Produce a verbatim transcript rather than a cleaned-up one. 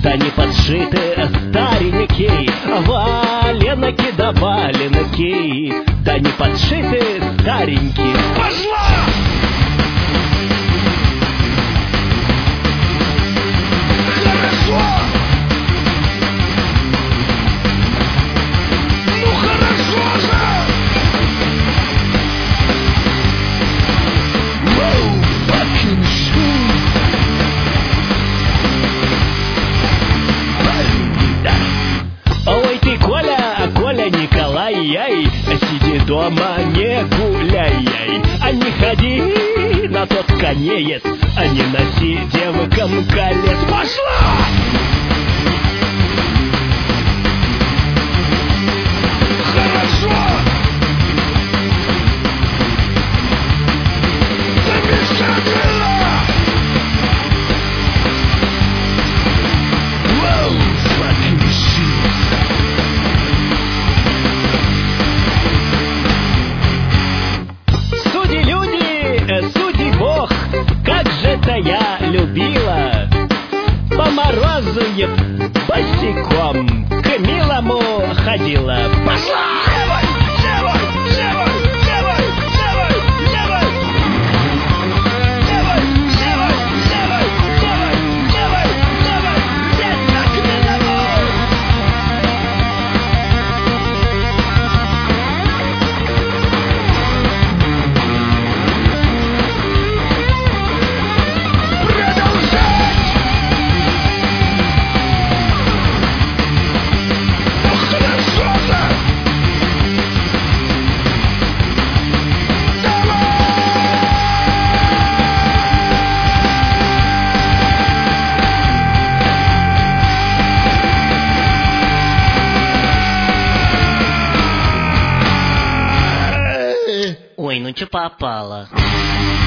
да не подшиты старенькие, валенки да валенки, да не подшиты старенькие. Пошла! Хорошо! Ну хорошо же! Whoa, fucking shit. Ой ты, Коля, Коля Николай, яй, сиди дома, не гуляй, яй, а не ходи на тот конеец, а не носи девкам колец. Пошла! Хорошо! Замечательно! Whoa, fucking shit. Суди люди, э, суди Бог, как же это я любила по морозу е босиком к милому ходила. Пошла! Левой! Левой! Левой! Левой! Левой! Левой! Левой! Левой! Левой! Левой! Левой! Левой! Здесь так милому! Продолжать! Ну хорошо же! Ой, ну чё попало?